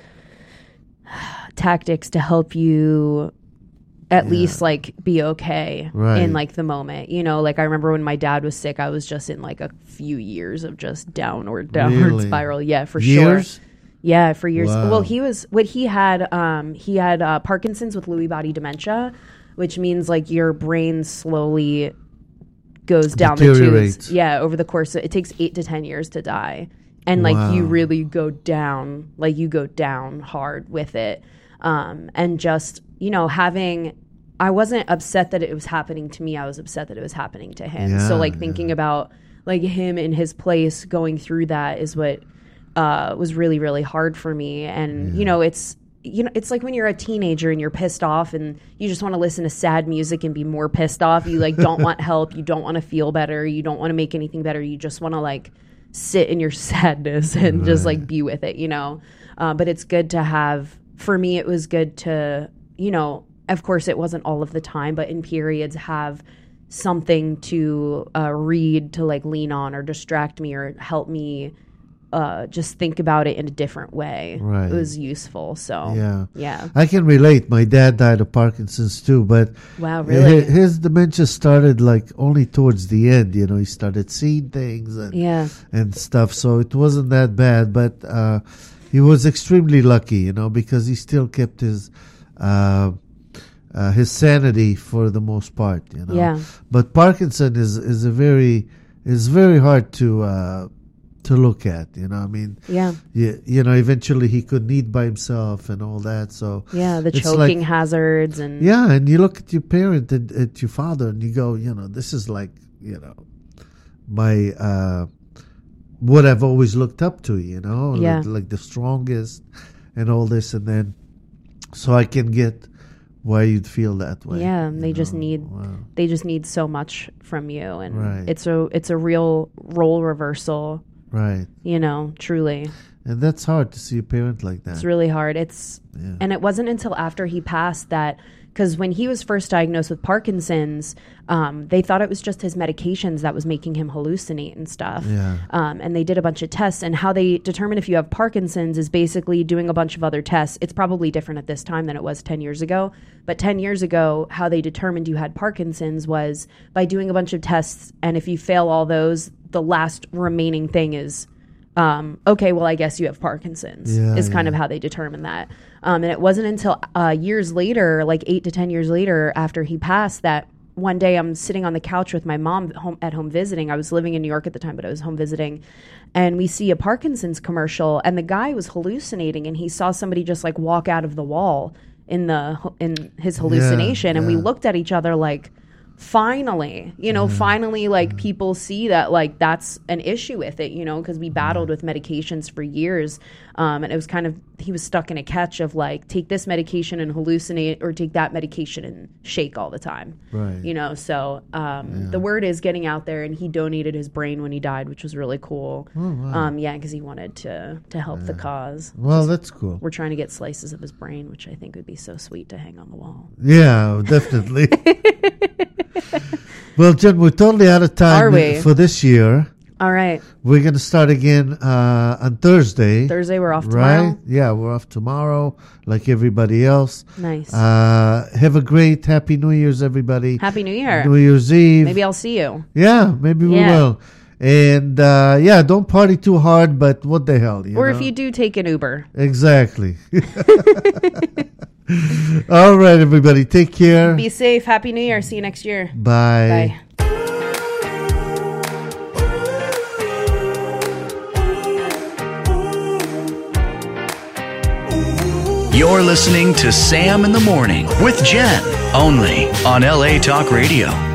tactics to help you at Yeah. least like be okay Right. in like the moment. You know, like I remember when my dad was sick, I was just in like a few years of just downward, downward Really? spiral. Yeah, for Years? sure. Yeah, for years. Wow. Well, he was what he had. Um, he had uh, Parkinson's with Lewy body dementia, which means like your brain slowly goes down the Deteriorates. tubes. Yeah, over the course, of, it takes eight to ten years to die, and like you Wow. really go down, like you go down hard with it, um, and just you know having. I wasn't upset that it was happening to me. I was upset that it was happening to him. Yeah, so like thinking about like him in his place going through that is what uh, was really, really hard for me. And, you know, it's, you know, it's like when you're a teenager and you're pissed off and you just want to listen to sad music and be more pissed off. You like don't want help. You don't want to feel better. You don't want to make anything better. You just want to like sit in your sadness and just like be with it, you know? Uh, but it's good to have, for me, it was good to, you know, of course it wasn't all of the time, but in periods have something to uh, read to like lean on or distract me or help me uh, just think about it in a different way. Right. It was useful. So Yeah. yeah. I can relate. My dad died of Parkinson's too, but Wow, really? hi- his dementia started like only towards the end. You know, he started seeing things and Yeah. and stuff. So it wasn't that bad, but uh, he was extremely lucky, you know, because he still kept his uh, uh, his sanity for the most part, you know. Yeah. But Parkinson is is a very is very hard to uh, to look at, you know. I mean, Yeah. you, you know, eventually he couldn't eat by himself and all that. So Yeah. The it's choking like- hazards and yeah, and you look at your parent and at your father, and you go, you know, this is like, you know, my uh, what I've always looked up to, you know, Yeah. like, like the strongest, and all this, and then so I can get why you'd feel that way. Yeah, you they just know. need Wow. they just need so much from you, and Right. it's a it's a real role reversal. Right, You know, truly, and that's hard to see a parent like that. it's really hard. It's Yeah. and it wasn't until after he passed that, because when he was first diagnosed with Parkinson's, um, they thought it was just his medications that was making him hallucinate and stuff. Yeah. Um, and they did a bunch of tests, and how they determine if you have Parkinson's is basically doing a bunch of other tests. It's probably different at this time than it was ten years ago. But ten years ago, how they determined you had Parkinson's was by doing a bunch of tests. And if you fail all those, the last remaining thing is, um, okay, well, I guess you have Parkinson's, Yeah, is kind yeah. of how they determined that. Um, and it wasn't until uh, years later, like eight to ten years later after he passed, that one day I'm sitting on the couch with my mom home, at home visiting. I was living in New York at the time, but I was home visiting. And we see a Parkinson's commercial, and the guy was hallucinating, and he saw somebody just like walk out of the wall in the in his hallucination. And we yeah. looked at each other like, finally, you know, finally, like people see that like that's an issue with it, you know, because we battled with medications for years. Um, and it was kind of, he was stuck in a catch of like, take this medication and hallucinate, or take that medication and shake all the time. Right. You know, so um, the word is getting out there, and he donated his brain when he died, which was really cool. Um, yeah, because he wanted to, to help the cause. Well, that's cool. We're trying to get slices of his brain, which I think would be so sweet to hang on the wall. Yeah, definitely. Well, Jen, we're totally out of time Are we? for this year. All right. We're going to start again uh, on Thursday. Thursday, we're off Right? tomorrow. Yeah, we're off tomorrow, like everybody else. Nice. Uh, have a great Happy New Year's, everybody. Happy New Year. New Year's Eve. Maybe I'll see you. Yeah, maybe we Yeah. will. And uh, yeah, don't party too hard, but what the hell? You Or know? if you do, take an Uber. Exactly. All right, everybody. Take care. Be safe. Happy New Year. See you next year. Bye. Bye. You're listening to Sam in the Morning with Jen, only on L A Talk Radio.